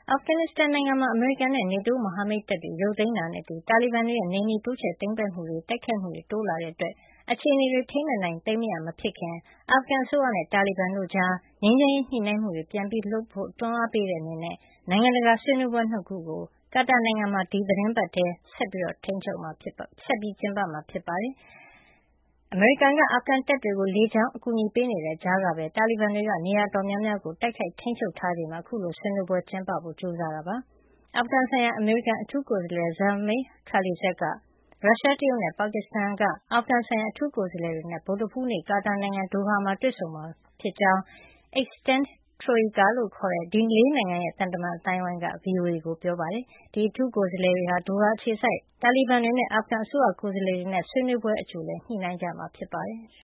အာဖဂန်နစ္စတန်နိုင်ငံမှာ အမေရိကန်နဲ့ NATO မဟာမိတ်တပ်တွေ ရုပ်သိမ်းတာနဲ့အတူ တာလီဘန်တွေရဲ့ နယ်မြေတိုးချဲ့သိမ်းပိုက်မှုတွေ တိုက်ခိုက်မှုတွေ တိုးလာတဲ့အတွက် အခြေအနေတွေ ထိန်းမနိုင်သိမ်းမရ မဖြစ်ခင် အာဖဂန်အစိုးရနဲ့ တာလီဘန်တို့ကြား ငြိမ်းချမ်းရေးညှိနှိုင်းမှုတွေ ပြန်လုပ်ဖို့ တွန်းအားပေးတဲ့အနေနဲ့ နိုင်ငံတကာဆွေးနွေးပွဲ ၂ ခုကို ကာတာနိုင်ငံမှာ ဒီသီတင်းပတ်ထဲ ဆက်ကျင်းပမှာ ဖြစ်ပါတယ်။ အမေရိကန်က အာဖဂန်တပ်တွေကို လေကြောင်းအကူအညီပေးနေတဲ့ကြားကပဲ တာလီဘန်တွေက နေရာအတော်များများကို တိုက်ခိုက်ထိန်းချုပ်ထားချိန်မှာ အခုလို ဆွေးနွေးပွဲကျင်းပဖို့ ကြိုးစားတာဖြစ်ပါတယ်။ အာဖဂန်ဆိုင်ရာ အမေရိကန်အထူးကိုယ်စားလှယ် Zalmay Khalilzad က ရုရှား၊ တရုတ်နဲ့ ပါကစ္စတန်က အာဖဂန်ဆိုင်ရာ အထူးကိုယ်စားလှယ်တွေနဲ့ ဗုဒ္ဓဟူးနေ့ ကာတာနိုင်ငံ ဒိုဟာမှာ တွေ့ဆုံမှာဖြစ်ကြောင်း Extend Troika လို့ခေါ်တဲ့ ဒီ ၄ နိုင်ငံရဲ့ သံတမန်အသိုင်းအဝိုင်းက VOA ကို ပြောပါတယ်။ ဒီအထူးကိုယ်စားလှယ်တွေဟာ ဒိုဟာအခြေစိုက် တာလီဘန်တွေနဲ့ အာဖဂန်အစိုးရကိုယ်စားလှယ်တွေနဲ့ ဆွေးနွေးပွဲအကြိုလည်း ညှိနှိုင်းကြမှာ ဖြစ်ပါတယ်။